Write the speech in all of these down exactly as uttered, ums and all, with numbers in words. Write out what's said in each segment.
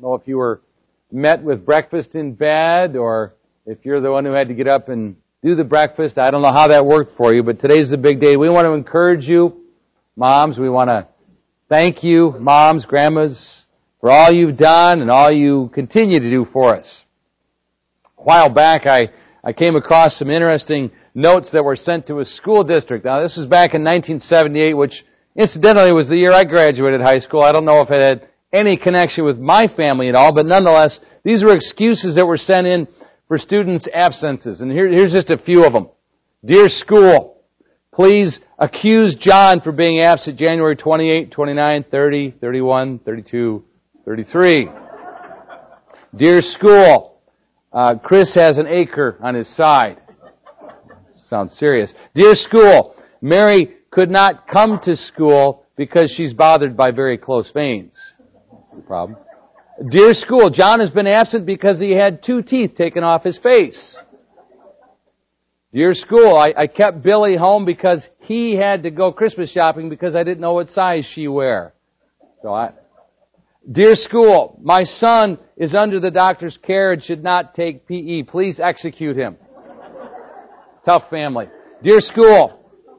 know if you were met with breakfast in bed or if you're the one who had to get up and do the breakfast. I don't know how that worked for you, but today's the big day. We want to encourage you, moms. We want to thank you, moms, grandmas, for all you've done and all you continue to do for us. A while back, I, I came across some interesting notes that were sent to a school district. Now, this was back in nineteen seventy-eight, which incidentally was the year I graduated high school. I don't know if it had any connection with my family at all, but nonetheless, these were excuses that were sent in for students' absences. And here, here's just a few of them. Dear school, please accuse John for being absent January twenty-eighth, twenty-ninth, thirtieth, thirty-first, thirty-second, thirty-third. Dear school, uh, Chris has an acre on his side. Sounds serious. Dear school, Mary could not come to school because she's bothered by very close veins. No problem. Dear school, John has been absent because he had two teeth taken off his face. Dear school, I, I kept Billy home because he had to go Christmas shopping because I didn't know what size she wear. So I, Dear school, my son is under the doctor's care and should not take P E. Please execute him. Tough family. Dear school,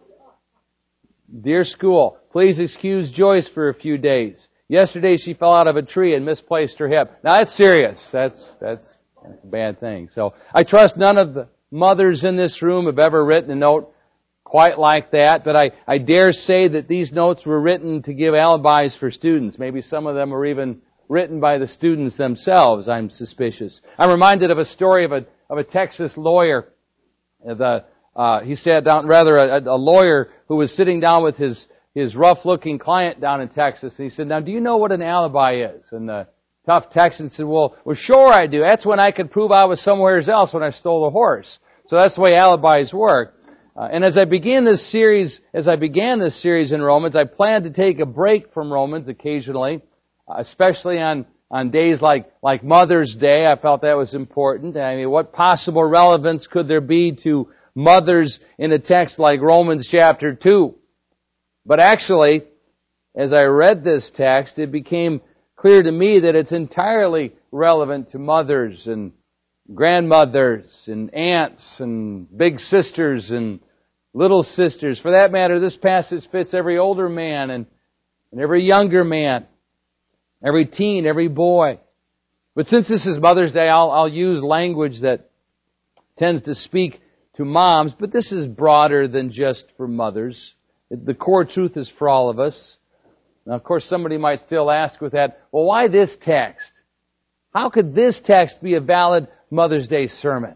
Dear school, please excuse Joyce for a few days. Yesterday she fell out of a tree and misplaced her hip. Now that's serious. That's, that's, that's a bad thing. So I trust none of the mothers in this room have ever written a note quite like that, but I, I dare say that these notes were written to give alibis for students. Maybe some of them were even written by the students themselves, I'm suspicious. I'm reminded of a story of a, of a Texas lawyer. The, uh, he sat down, rather a, a lawyer who was sitting down with his, his rough-looking client down in Texas. And he said, now, do you know what an alibi is? And the tough Texan said, well, well, sure I do. That's when I could prove I was somewhere else when I stole a horse. So that's the way alibis work. Uh, and as I began this series, as I began this series in Romans, I planned to take a break from Romans occasionally, uh, especially on, on days like, like Mother's Day. I felt that was important. I mean, what possible relevance could there be to mothers in a text like Romans chapter two? But actually, as I read this text, it became clear to me that it's entirely relevant to mothers and grandmothers and aunts and big sisters and little sisters. For that matter, this passage fits every older man and, and every younger man, every teen, every boy. But since this is Mother's Day, I'll, I'll use language that tends to speak to moms, but this is broader than just for mothers. The core truth is for all of us. Now, of course, somebody might still ask with that, well, why this text? How could this text be a valid Mother's Day sermon?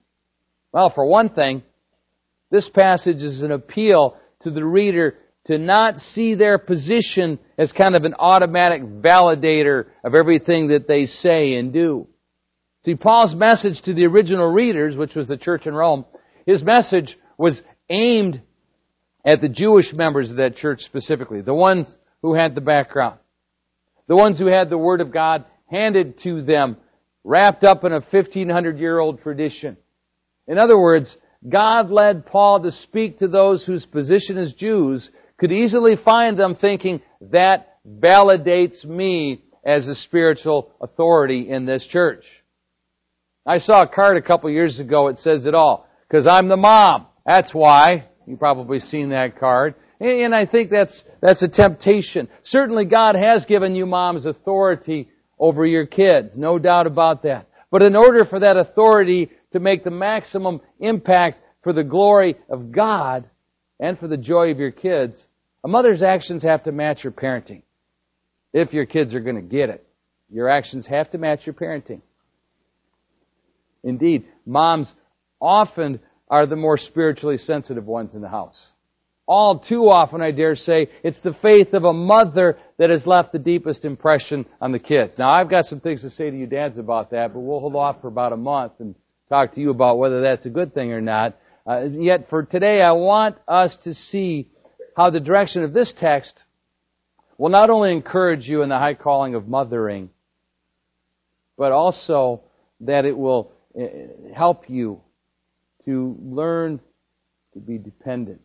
Well, for one thing, this passage is an appeal to the reader to not see their position as kind of an automatic validator of everything that they say and do. See, Paul's message to the original readers, which was the church in Rome, his message was aimed at the Jewish members of that church specifically, the ones who had the background, the ones who had the Word of God handed to them, wrapped up in a fifteen hundred year old tradition. In other words, God led Paul to speak to those whose position as Jews could easily find them thinking, that validates me as a spiritual authority in this church. I saw a card a couple years ago, it says it all. Because I'm the mom. That's why. You've probably seen that card. And I think that's, that's a temptation. Certainly God has given you moms authority over your kids. No doubt about that. But in order for that authority to make the maximum impact for the glory of God and for the joy of your kids, a mother's actions have to match your parenting. If your kids are going to get it. Your actions have to match your parenting. Indeed, moms often are the more spiritually sensitive ones in the house. All too often, I dare say, it's the faith of a mother that has left the deepest impression on the kids. Now, I've got some things to say to you dads about that, but we'll hold off for about a month and talk to you about whether that's a good thing or not. Uh, yet for today, I want us to see how the direction of this text will not only encourage you in the high calling of mothering, but also that it will help you to learn to be dependent,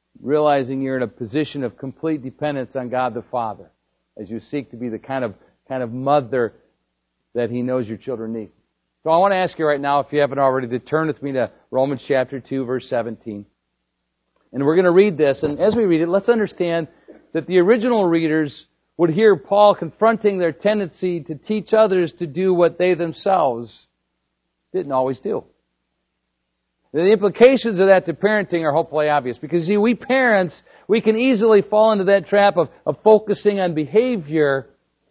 realizing you're in a position of complete dependence on God the Father as you seek to be the kind of kind of mother that He knows your children need. So I want to ask you right now, if you haven't already, to turn with me to Romans chapter two, verse seventeen. And we're going to read this, and as we read it, let's understand that the original readers would hear Paul confronting their tendency to teach others to do what they themselves didn't always do. The implications of that to parenting are hopefully obvious, because see, we parents, we can easily fall into that trap of, of focusing on behavior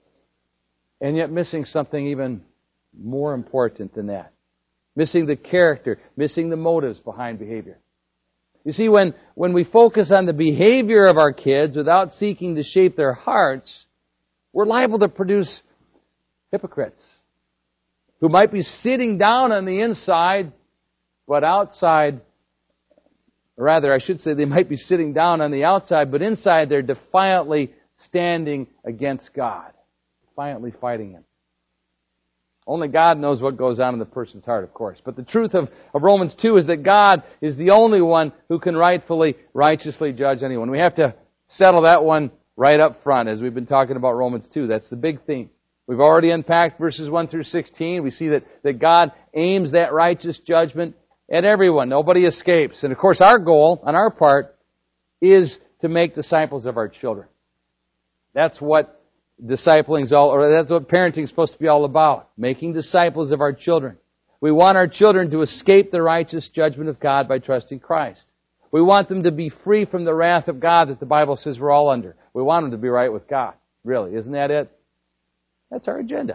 and yet missing something even more important than that. Missing the character, missing the motives behind behavior. You see, when, when we focus on the behavior of our kids without seeking to shape their hearts, we're liable to produce hypocrites who might be sitting down on the inside, but outside, or rather, I should say they might be sitting down on the outside, but inside they're defiantly standing against God, defiantly fighting Him. Only God knows what goes on in the person's heart, of course. But the truth of, of Romans two is that God is the only one who can rightfully, righteously judge anyone. We have to settle that one right up front as we've been talking about Romans two. That's the big theme. We've already unpacked verses one through sixteen. We see that, that God aims that righteous judgment at everyone. Nobody escapes. And of course, our goal on our part is to make disciples of our children. That's what discipling is all, or that's what parenting is supposed to be all about. Making disciples of our children. We want our children to escape the righteous judgment of God by trusting Christ. We want them to be free from the wrath of God that the Bible says we're all under. We want them to be right with God. Really, isn't that it? That's our agenda.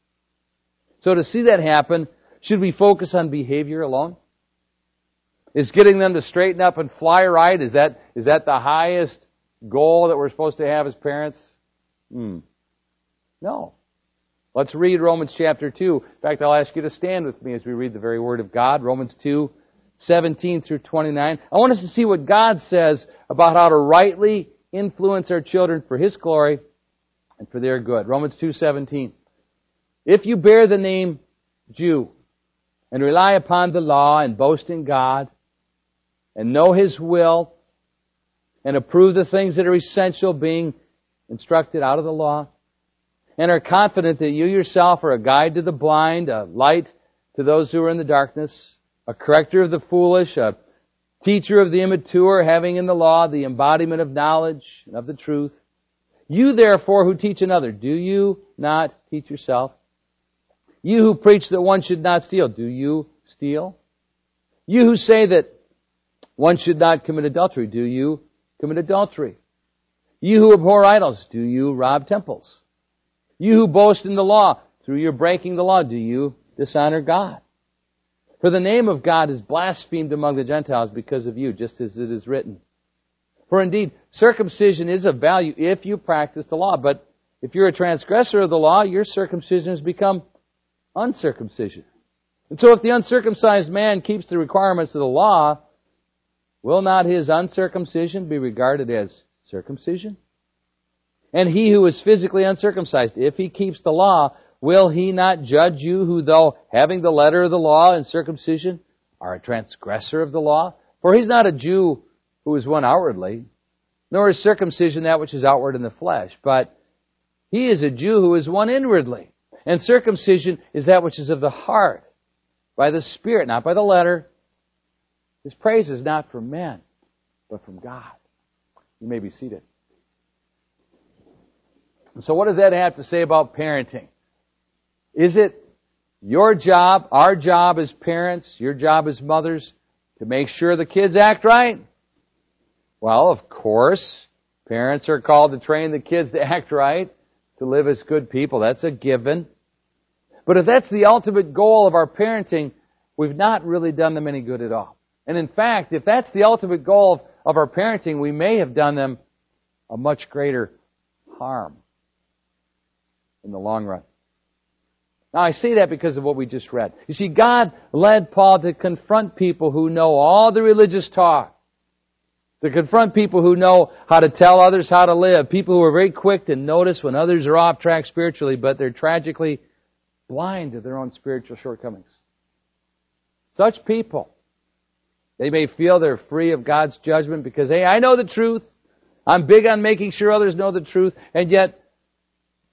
So to see that happen, should we focus on behavior alone? Is getting them to straighten up and fly right, is that, is that the highest goal that we're supposed to have as parents? Hmm. No. Let's read Romans chapter two. In fact, I'll ask you to stand with me as we read the very Word of God. Romans two, seventeen through twenty-nine. I want us to see what God says about how to rightly influence our children for His glory and for their good. Romans two, seventeen. If you bear the name Jew and rely upon the law and boast in God and know His will and approve the things that are essential, being instructed out of the law, and are confident that you yourself are a guide to the blind, a light to those who are in the darkness, a corrector of the foolish, a teacher of the immature, having in the law the embodiment of knowledge and of the truth. You therefore who teach another, do you not teach yourself? You who preach that one should not steal, do you steal? You who say that one should not commit adultery, do you commit adultery? You who abhor idols, do you rob temples? You who boast in the law, through your breaking the law, do you dishonor God? For the name of God is blasphemed among the Gentiles because of you, just as it is written. For indeed, circumcision is of value if you practice the law. But if you're a transgressor of the law, your circumcision has become uncircumcision. And so if the uncircumcised man keeps the requirements of the law, will not his uncircumcision be regarded as circumcision? And he who is physically uncircumcised, if he keeps the law, will he not judge you who, though having the letter of the law and circumcision, are a transgressor of the law? For he's not a Jew who is one outwardly, nor is circumcision that which is outward in the flesh, but he is a Jew who is one inwardly. And circumcision is that which is of the heart, by the Spirit, not by the letter. His praise is not from men, but from God. You may be seated. So what does that have to say about parenting? Is it your job, our job as parents, your job as mothers, to make sure the kids act right? Well, of course, parents are called to train the kids to act right, to live as good people. That's a given. But if that's the ultimate goal of our parenting, we've not really done them any good at all. And in fact, if that's the ultimate goal of, of our parenting, we may have done them a much greater harm in the long run. Now, I say that because of what we just read. You see, God led Paul to confront people who know all the religious talk, to confront people who know how to tell others how to live, people who are very quick to notice when others are off track spiritually, but they're tragically blind to their own spiritual shortcomings. Such people, they may feel they're free of God's judgment because, hey, I know the truth. I'm big on making sure others know the truth, and yet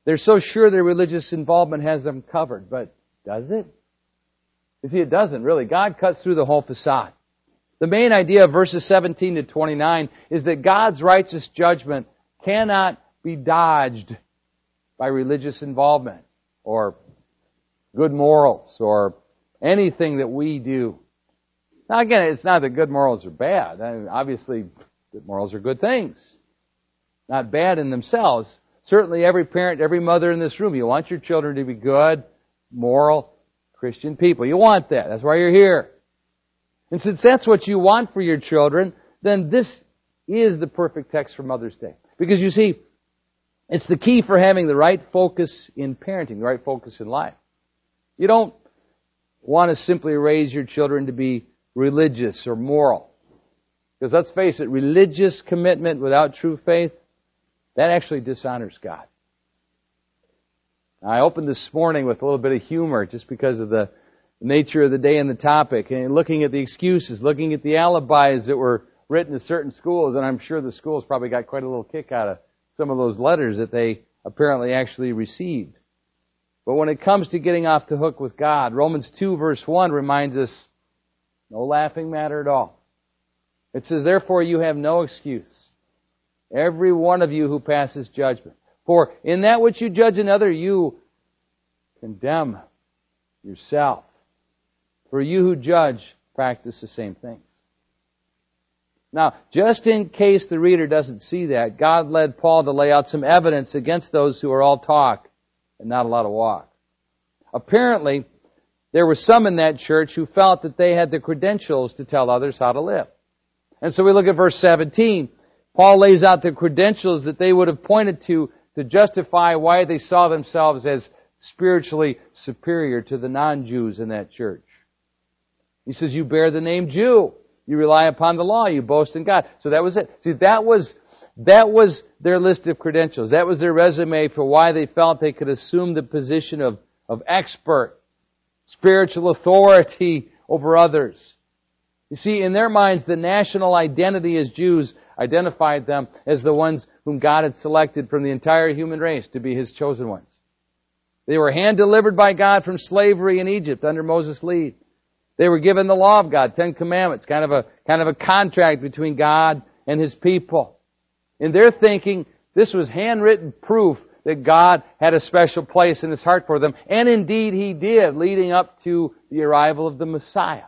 They're so sure their religious involvement has them covered. But does it? You see, it doesn't really. God cuts through the whole facade. The main idea of verses seventeen to twenty-nine is that God's righteous judgment cannot be dodged by religious involvement or good morals or anything that we do. Now again, it's not that good morals are bad. I mean, obviously, good morals are good things. Not bad in themselves. Certainly every parent, every mother in this room, you want your children to be good, moral, Christian people. You want that. That's why you're here. And since that's what you want for your children, then this is the perfect text for Mother's Day. Because you see, it's the key for having the right focus in parenting, the right focus in life. You don't want to simply raise your children to be religious or moral. Because let's face it, religious commitment without true faith, that actually dishonors God. I opened this morning with a little bit of humor just because of the nature of the day and the topic, and looking at the excuses, looking at the alibis that were written to certain schools, and I'm sure the schools probably got quite a little kick out of some of those letters that they apparently actually received. But when it comes to getting off the hook with God, Romans two verse one reminds us, no laughing matter at all. It says, therefore you have no excuse, every one of you who passes judgment. For in that which you judge another, you condemn yourself. For you who judge practice the same things. Now, just in case the reader doesn't see that, God led Paul to lay out some evidence against those who are all talk and not a lot of walk. Apparently, there were some in that church who felt that they had the credentials to tell others how to live. And so we look at verse seventeen. Paul lays out the credentials that they would have pointed to to justify why they saw themselves as spiritually superior to the non-Jews in that church. He says, you bear the name Jew. You rely upon the law. You boast in God. So that was it. See, that was, that was their list of credentials. That was their resume for why they felt they could assume the position of, of expert, spiritual authority over others. You see, in their minds, the national identity as Jews identified them as the ones whom God had selected from the entire human race to be His chosen ones. They were hand-delivered by God from slavery in Egypt under Moses' lead. They were given the law of God, Ten Commandments, kind of a, kind of a contract between God and His people. In their thinking, this was handwritten proof that God had a special place in His heart for them. And indeed He did, leading up to the arrival of the Messiah.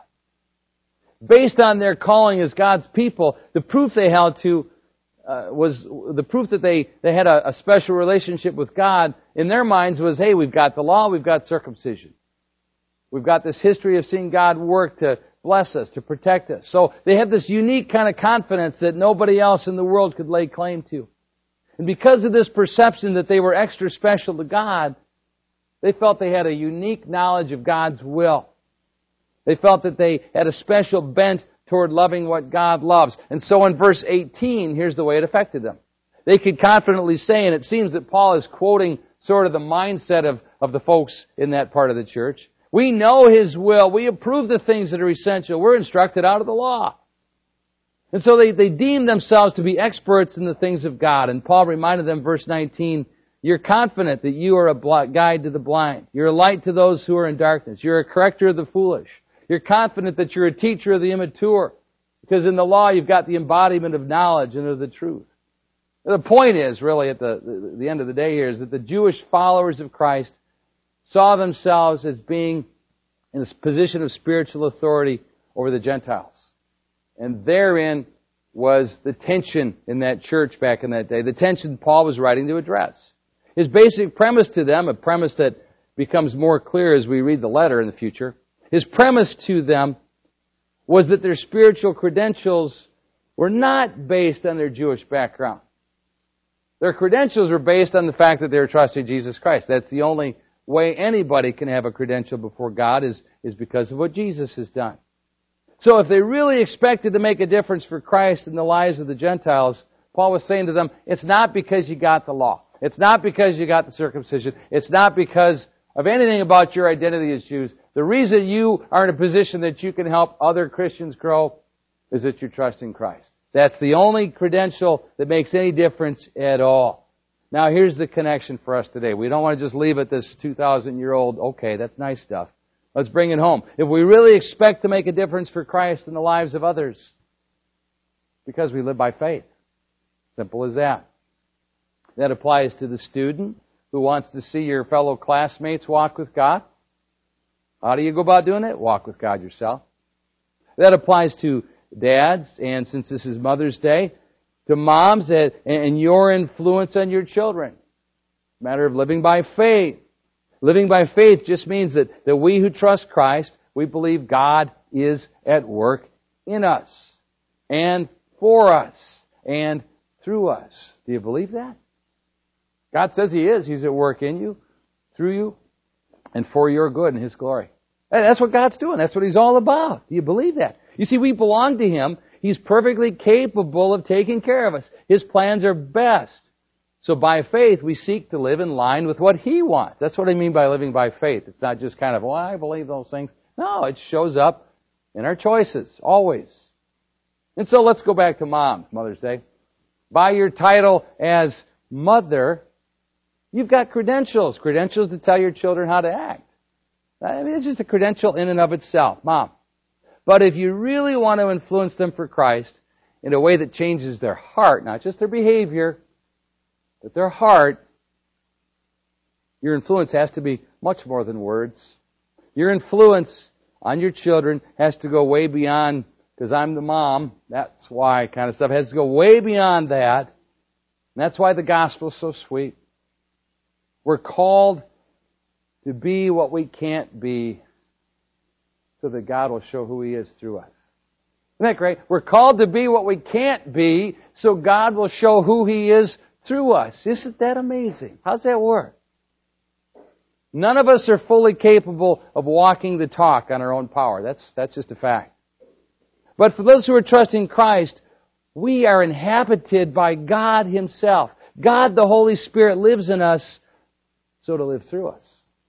Based on their calling as God's people, the proof they held to uh, was, the proof that they, they had a, a special relationship with God in their minds was, hey, we've got the law, we've got circumcision. We've got this history of seeing God work to bless us, to protect us. So they have this unique kind of confidence that nobody else in the world could lay claim to. And because of this perception that they were extra special to God, they felt they had a unique knowledge of God's will. They felt that they had a special bent toward loving what God loves. And so in verse eighteen, here's the way it affected them. They could confidently say, and it seems that Paul is quoting sort of the mindset of, of the folks in that part of the church. We know His will. We approve the things that are essential. We're instructed out of the law. And so they, they deemed themselves to be experts in the things of God. And Paul reminded them, verse nineteen, you're confident that you are a guide to the blind. You're a light to those who are in darkness. You're a corrector of the foolish. You're confident that you're a teacher of the immature. Because in the law you've got the embodiment of knowledge and of the truth. The point is, really, at the, the, the end of the day here, is that the Jewish followers of Christ saw themselves as being in a position of spiritual authority over the Gentiles. And therein was the tension in that church back in that day, the tension Paul was writing to address. His basic premise to them, a premise that becomes more clear as we read the letter in the future, his premise to them was that their spiritual credentials were not based on their Jewish background. Their credentials were based on the fact that they were trusting Jesus Christ. That's the only way anybody can have a credential before God is, is because of what Jesus has done. So if they really expected to make a difference for Christ in the lives of the Gentiles, Paul was saying to them, it's not because you got the law. It's not because you got the circumcision. It's not because of anything about your identity as Jews. The reason you are in a position that you can help other Christians grow is that you trust in Christ. That's the only credential that makes any difference at all. Now here's the connection for us today. We don't want to just leave it this two thousand year old, okay, that's nice stuff. Let's bring it home. If we really expect to make a difference for Christ in the lives of others, because we live by faith. Simple as that. That applies to the student who wants to see your fellow classmates walk with God. How do you go about doing it? Walk with God yourself. That applies to dads, and since this is Mother's Day, to moms and your influence on your children. It's a matter of living by faith. Living by faith just means that, that we who trust Christ, we believe God is at work in us, and for us, and through us. Do you believe that? God says He is. He's at work in you, through you, and for your good and His glory. That's what God's doing. That's what He's all about. Do you believe that? You see, we belong to Him. He's perfectly capable of taking care of us. His plans are best. So by faith, we seek to live in line with what He wants. That's what I mean by living by faith. It's not just kind of, well, I believe those things. No, it shows up in our choices, always. And so let's go back to Mom, Mother's Day. By your title as mother, you've got credentials. Credentials to tell your children how to act. I mean, it's just a credential in and of itself, Mom. But if you really want to influence them for Christ in a way that changes their heart, not just their behavior, but their heart, your influence has to be much more than words. Your influence on your children has to go way beyond, because I'm the mom, that's why kind of stuff. It has to go way beyond that. And that's why the gospel is so sweet. We're called to be what we can't be so that God will show who He is through us. Isn't that great? We're called to be what we can't be so God will show who He is through us. Isn't that amazing? How's that work? None of us are fully capable of walking the talk on our own power. That's, that's just a fact. But for those who are trusting Christ, we are inhabited by God Himself. God, the Holy Spirit, lives in us so to live through us.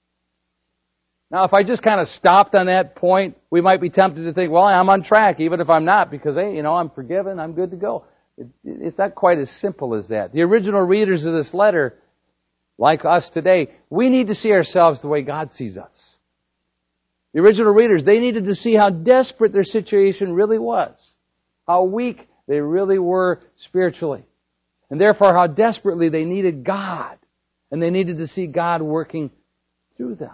Now, if I just kind of stopped on that point, we might be tempted to think, well, I'm on track, even if I'm not, because, hey, you know, I'm forgiven, I'm good to go. It, it's not quite as simple as that. The original readers of this letter, like us today, we need to see ourselves the way God sees us. The original readers, they needed to see how desperate their situation really was, how weak they really were spiritually, and therefore how desperately they needed God, and they needed to see God working through them.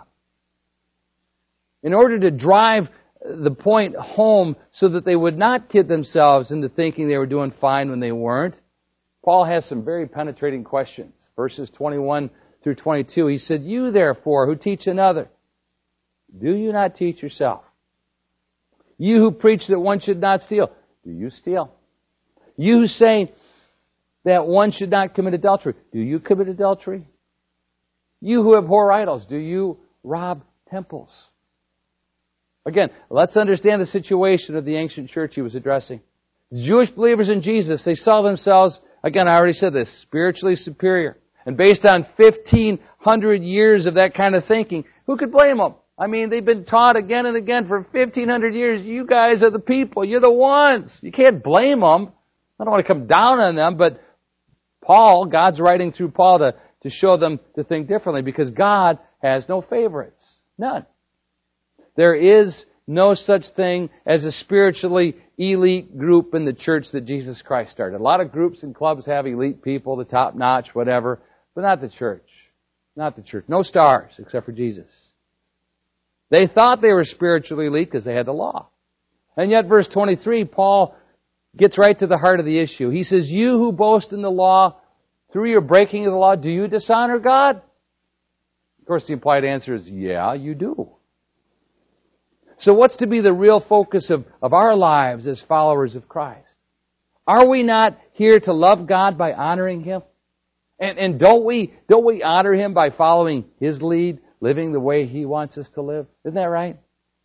In order to drive the point home so that they would not kid themselves into thinking they were doing fine when they weren't, Paul has some very penetrating questions. Verses twenty-one through twenty-two, he said, "You therefore who teach another, do you not teach yourself? You who preach that one should not steal, do you steal? You who say that one should not commit adultery, do you commit adultery? You who abhor idols, do you rob temples?" Again, let's understand the situation of the ancient church he was addressing. The Jewish believers in Jesus, they saw themselves, again, I already said this, spiritually superior. And based on fifteen hundred years of that kind of thinking, who could blame them? I mean, they've been taught again and again for fifteen hundred years, you guys are the people, you're the ones. You can't blame them. I don't want to come down on them, but Paul, God's writing through Paul to, to show them to think differently, because God has no favorites. None. There is no such thing as a spiritually elite group in the church that Jesus Christ started. A lot of groups and clubs have elite people, the top notch, whatever, but not the church. Not the church. No stars except for Jesus. They thought they were spiritually elite because they had the law. And yet, verse twenty-three, Paul gets right to the heart of the issue. He says, "You who boast in the law, through your breaking of the law, do you dishonor God?" Of course, the implied answer is, yeah, you do. So what's to be the real focus of, of our lives as followers of Christ? Are we not here to love God by honoring Him? And, and don't we, don't we honor Him by following His lead, living the way He wants us to live? Isn't that right?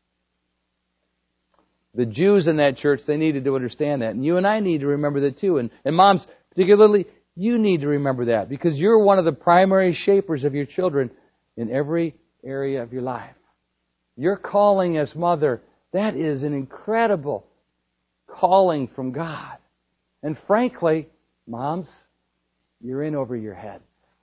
The Jews in that church, they needed to understand that. And you and I need to remember that too. And, and moms, particularly, you need to remember that, because you're one of the primary shapers of your children in every area of your life. Your calling as mother, that is an incredible calling from God. And frankly, moms, you're in over your head.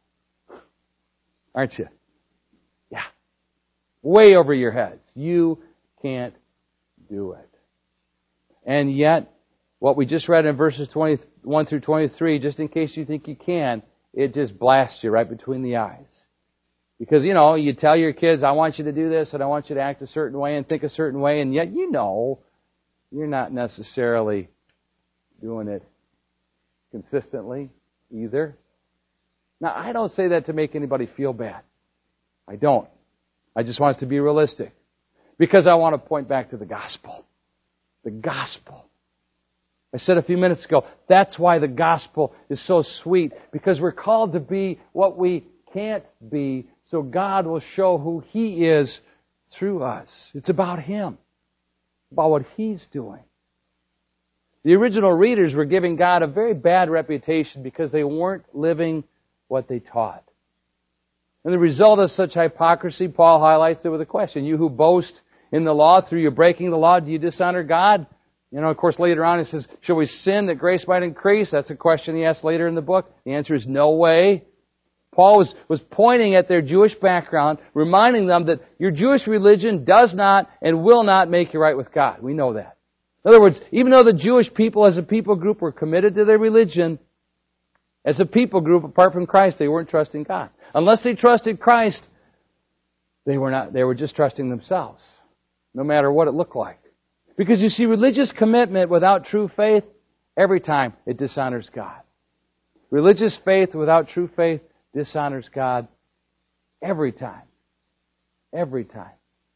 aren't you? Yeah. Way over your heads. You can't do it. And yet, what we just read in verses twenty-one through twenty-three, just in case you think you can, it just blasts you right between the eyes. Because, you know, you tell your kids, I want you to do this, and I want you to act a certain way and think a certain way, and yet you know you're not necessarily doing it consistently either. Now, I don't say that to make anybody feel bad. I don't. I just want us to be realistic. Because I want to point back to the gospel. The gospel. I said a few minutes ago, that's why the gospel is so sweet. Because we're called to be what we can't be, so God will show who He is through us. It's about Him. About what He's doing. The original readers were giving God a very bad reputation because they weren't living what they taught. And the result of such hypocrisy, Paul highlights it with a question. You who boast in the law through your breaking the law, do you dishonor God? You know, of course, later on he says, shall we sin that grace might increase? That's a question he asks later in the book. The answer is no way. Paul was, was pointing at their Jewish background, reminding them that your Jewish religion does not and will not make you right with God. We know that. In other words, even though the Jewish people as a people group were committed to their religion, as a people group, apart from Christ, they weren't trusting God. Unless they trusted Christ, they were not. They were just trusting themselves, no matter what it looked like. Because you see, religious commitment without true faith, every time it dishonors God. Religious faith without true faith dishonors God every time. Every time.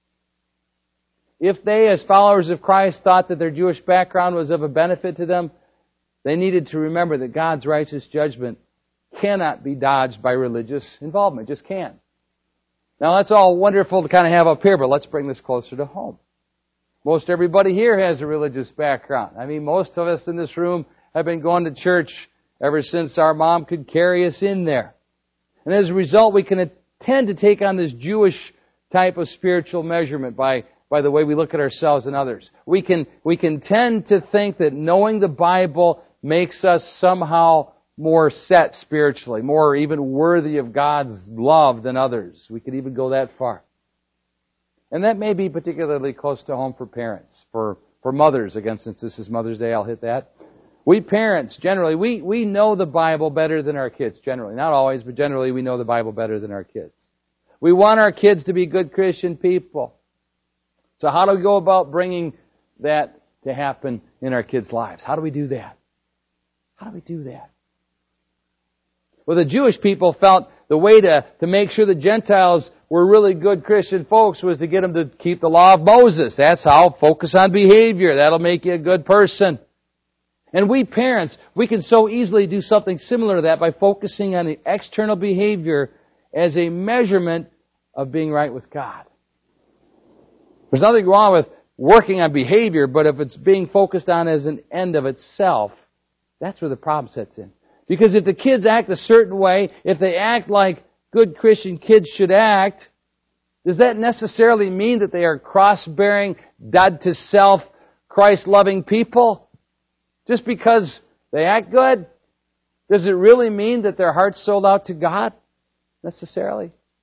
If they, as followers of Christ, thought that their Jewish background was of a benefit to them, they needed to remember that God's righteous judgment cannot be dodged by religious involvement. Just can't. Now, that's all wonderful to kind of have up here, but let's bring this closer to home. Most everybody here has a religious background. I mean, most of us in this room have been going to church ever since our mom could carry us in there. And as a result, we can tend to take on this Jewish type of spiritual measurement by by the way we look at ourselves and others. We can we can tend to think that knowing the Bible makes us somehow more set spiritually, more even worthy of God's love than others. We could even go that far. And that may be particularly close to home for parents, for, for mothers. Again, since this is Mother's Day, I'll hit that. We parents, generally, we, we know the Bible better than our kids, generally. Not always, but generally we know the Bible better than our kids. We want our kids to be good Christian people. So how do we go about bringing that to happen in our kids' lives? How do we do that? How do we do that? Well, the Jewish people felt the way to, to make sure the Gentiles were really good Christian folks was to get them to keep the law of Moses. That's how. Focus on behavior. That'll make you a good person. And we parents, we can so easily do something similar to that by focusing on the external behavior as a measurement of being right with God. There's nothing wrong with working on behavior, but if it's being focused on as an end of itself, that's where the problem sets in. Because if the kids act a certain way, if they act like good Christian kids should act, does that necessarily mean that they are cross-bearing, dead-to-self, Christ-loving people? Just because they act good? Does it really mean that their heart's sold out to God? Necessarily?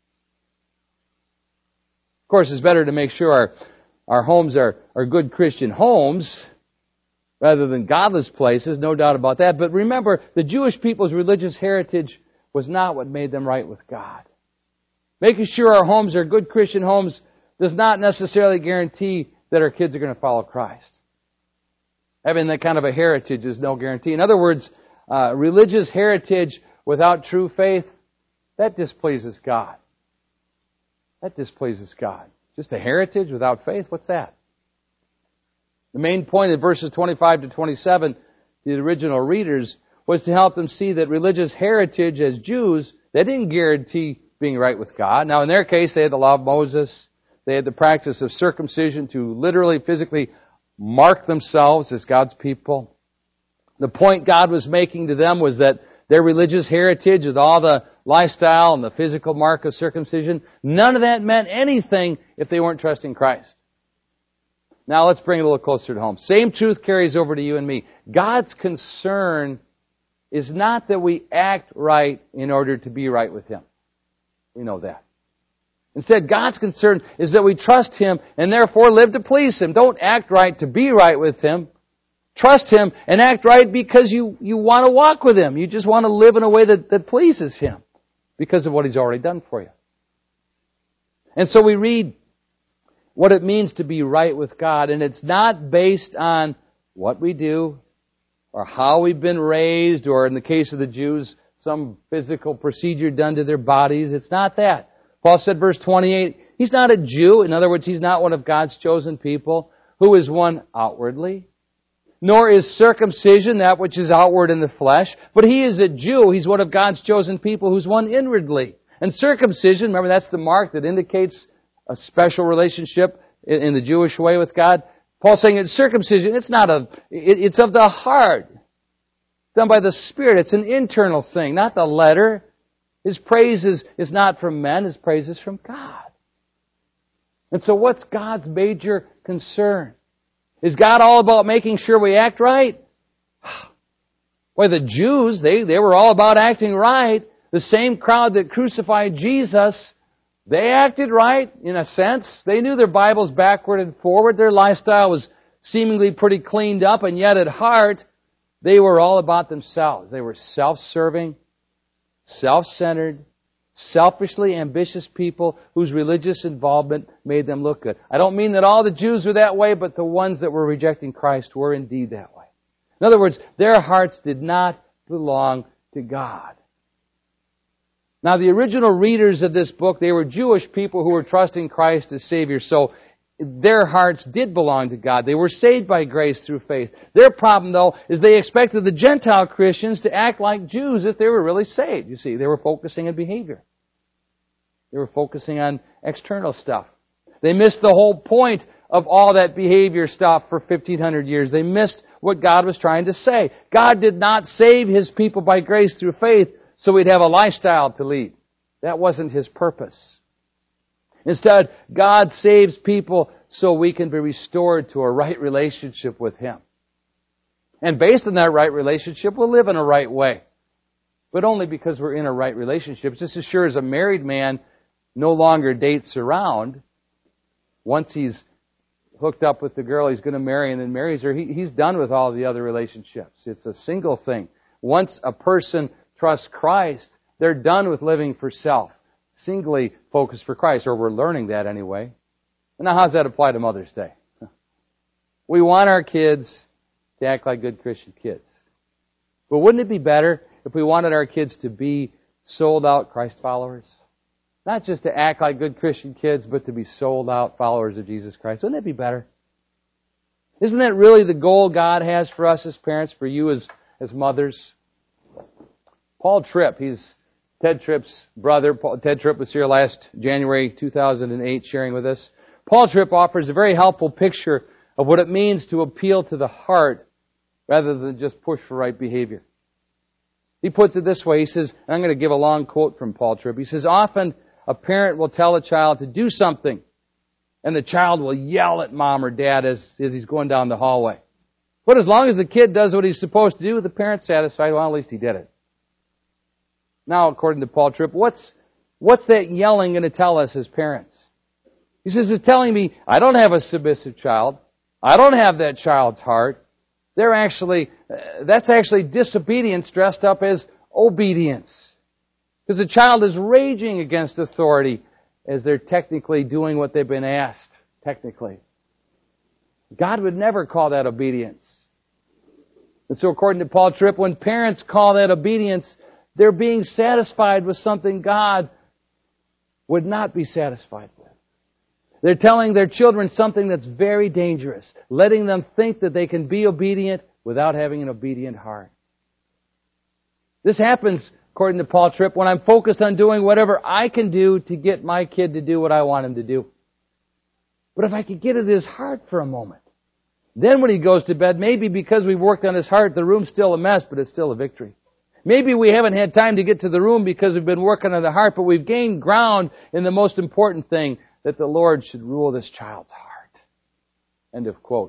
Of course, it's better to make sure our, our homes are, are good Christian homes rather than godless places, no doubt about that. But remember, the Jewish people's religious heritage was not what made them right with God. Making sure our homes are good Christian homes does not necessarily guarantee that our kids are going to follow Christ. Having that kind of a heritage is no guarantee. In other words, uh, religious heritage without true faith, that displeases God. That displeases God. Just a heritage without faith, what's that? The main point in verses twenty-five to twenty-seven, the original readers, was to help them see that religious heritage as Jews, they didn't guarantee being right with God. Now, in their case, they had the law of Moses. They had the practice of circumcision to literally, physically mark themselves as God's people. The point God was making to them was that their religious heritage with all the lifestyle and the physical mark of circumcision, none of that meant anything if they weren't trusting Christ. Now let's bring it a little closer to home. Same truth carries over to you and me. God's concern is not that we act right in order to be right with Him. We know that. Instead, God's concern is that we trust Him and therefore live to please Him. Don't act right to be right with Him. Trust Him and act right because you, you want to walk with Him. You just want to live in a way that, that pleases Him because of what He's already done for you. And so we read what it means to be right with God, and it's not based on what we do or how we've been raised, or in the case of the Jews, some physical procedure done to their bodies. It's not that. Paul said, verse twenty-eight, he's not a Jew. In other words, he's not one of God's chosen people who is one outwardly. Nor is circumcision that which is outward in the flesh. But he is a Jew. He's one of God's chosen people who's one inwardly. And circumcision, remember that's the mark that indicates a special relationship in the Jewish way with God. Paul's saying it's circumcision. It's not a, it's of the heart. Done by the Spirit. It's an internal thing, not the letter. His praise is, is not from men. His praise is from God. And so what's God's major concern? Is God all about making sure we act right? Well, the Jews, they, they were all about acting right. The same crowd that crucified Jesus, they acted right, in a sense. They knew their Bibles backward and forward. Their lifestyle was seemingly pretty cleaned up, and yet at heart, they were all about themselves. They were self-serving, self-centered, selfishly ambitious people whose religious involvement made them look good. I don't mean that all the Jews were that way, but the ones that were rejecting Christ were indeed that way. In other words, their hearts did not belong to God. Now, the original readers of this book, they were Jewish people who were trusting Christ as Savior, so their hearts did belong to God. They were saved by grace through faith. Their problem, though, is they expected the Gentile Christians to act like Jews if they were really saved. You see, they were focusing on behavior. They were focusing on external stuff. They missed the whole point of all that behavior stuff for fifteen hundred years. They missed what God was trying to say. God did not save His people by grace through faith so we'd have a lifestyle to lead. That wasn't His purpose. Instead, God saves people so we can be restored to a right relationship with Him. And based on that right relationship, we'll live in a right way. But only because we're in a right relationship. Just as sure as a married man no longer dates around, once he's hooked up with the girl he's going to marry and then marries her, he, he's done with all the other relationships. It's a single thing. Once a person trusts Christ, they're done with living for self. Singly focused for Christ, or we're learning that anyway. Now, how does that apply to Mother's Day? We want our kids to act like good Christian kids. But wouldn't it be better if we wanted our kids to be sold-out Christ followers? Not just to act like good Christian kids, but to be sold-out followers of Jesus Christ. Wouldn't that be better? Isn't that really the goal God has for us as parents, for you as, as mothers? Paul Tripp, he's Ted Tripp's brother. Paul, Ted Tripp was here last January two thousand eight sharing with us. Paul Tripp offers a very helpful picture of what it means to appeal to the heart rather than just push for right behavior. He puts it this way. He says, and I'm going to give a long quote from Paul Tripp. He says, often a parent will tell a child to do something, and the child will yell at mom or dad as, as he's going down the hallway. But as long as the kid does what he's supposed to do, the parent's satisfied. Well, at least he did it. Now, according to Paul Tripp, what's, what's that yelling going to tell us as parents? He says, it's telling me I don't have a submissive child. I don't have that child's heart. They're actually, uh, that's actually disobedience dressed up as obedience. Because the child is raging against authority as they're technically doing what they've been asked, technically. God would never call that obedience. And so according to Paul Tripp, when parents call that obedience, they're being satisfied with something God would not be satisfied with. They're telling their children something that's very dangerous, letting them think that they can be obedient without having an obedient heart. This happens, according to Paul Tripp, when I'm focused on doing whatever I can do to get my kid to do what I want him to do. But if I could get at his heart for a moment, then when he goes to bed, maybe because we've worked on his heart, the room's still a mess, but it's still a victory. Maybe we haven't had time to get to the room because we've been working on the heart, but we've gained ground in the most important thing, that the Lord should rule this child's heart. End of quote.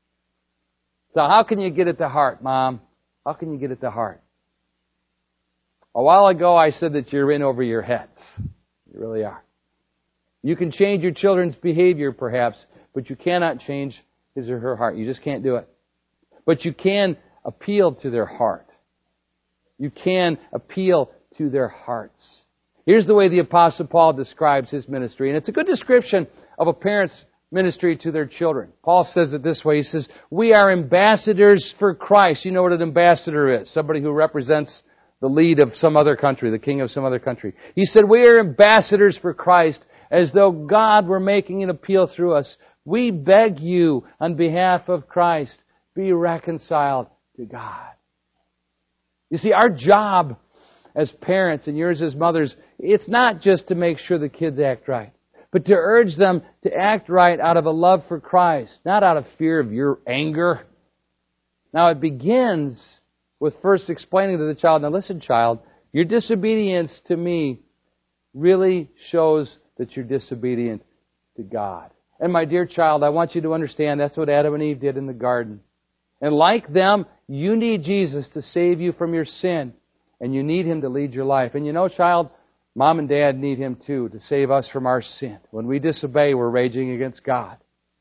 So how can you get at the heart, Mom? How can you get at the heart? A while ago I said that you're in over your heads. You really are. You can change your children's behavior, perhaps, but you cannot change his or her heart. You just can't do it. But you can appeal to their heart. You can appeal to their hearts. Here's the way the Apostle Paul describes his ministry, and it's a good description of a parent's ministry to their children. Paul says it this way. He says, we are ambassadors for Christ. You know what an ambassador is? Somebody who represents the lead of some other country, the king of some other country. He said, we are ambassadors for Christ, as though God were making an appeal through us. We beg you, on behalf of Christ, be reconciled to God. You see, our job as parents and yours as mothers, it's not just to make sure the kids act right, but to urge them to act right out of a love for Christ, not out of fear of your anger. Now, it begins with first explaining to the child, now listen, child, your disobedience to me really shows that you're disobedient to God. And my dear child, I want you to understand that's what Adam and Eve did in the garden. And like them, you need Jesus to save you from your sin. And you need Him to lead your life. And you know, child, Mom and Dad need Him too to save us from our sin. When we disobey, we're raging against God.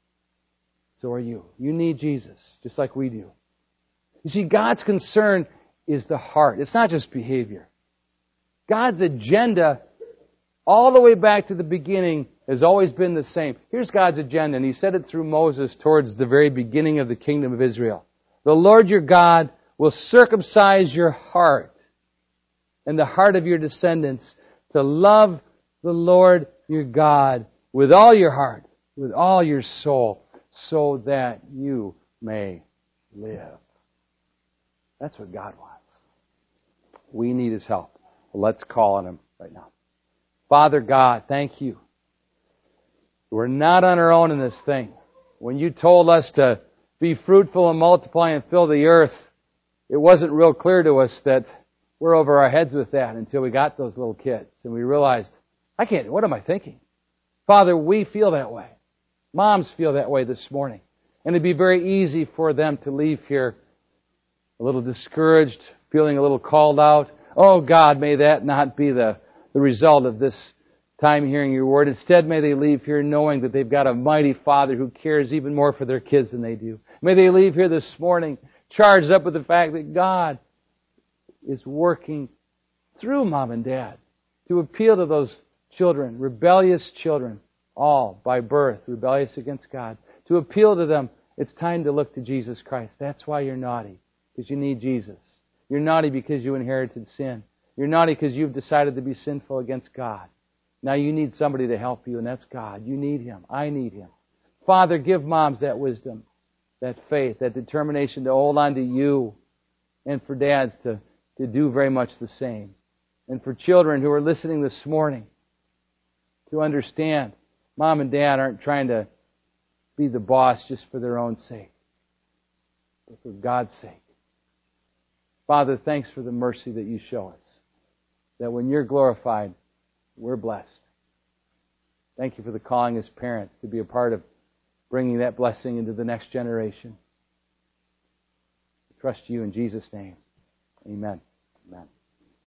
So are you. You need Jesus, just like we do. You see, God's concern is the heart. It's not just behavior. God's agenda, all the way back to the beginning, has always been the same. Here's God's agenda, and He said it through Moses towards the very beginning of the kingdom of Israel. The Lord your God will circumcise your heart and the heart of your descendants to love the Lord your God with all your heart, with all your soul, so that you may live. That's what God wants. We need His help. Let's call on Him right now. Father God, thank You. We're not on our own in this thing. When You told us to be fruitful and multiply and fill the earth, it wasn't real clear to us that we're over our heads with that until we got those little kids. And we realized, I can't, what am I thinking? Father, we feel that way. Moms feel that way this morning. And it'd be very easy for them to leave here a little discouraged, feeling a little called out. Oh God, may that not be the, the result of this time hearing Your word. Instead, may they leave here knowing that they've got a mighty Father who cares even more for their kids than they do. May they leave here this morning charged up with the fact that God is working through Mom and Dad to appeal to those children, rebellious children, all by birth, rebellious against God, to appeal to them, it's time to look to Jesus Christ. That's why you're naughty, because you need Jesus. You're naughty because you inherited sin. You're naughty because you've decided to be sinful against God. Now you need somebody to help you, and that's God. You need Him. I need Him. Father, give moms that wisdom, that faith, that determination to hold on to You, and for dads to, to do very much the same. And for children who are listening this morning to understand Mom and Dad aren't trying to be the boss just for their own sake, but for God's sake. Father, thanks for the mercy that You show us, that when You're glorified, we're blessed. Thank You for the calling as parents to be a part of bringing that blessing into the next generation. I trust You in Jesus' name. Amen. Amen.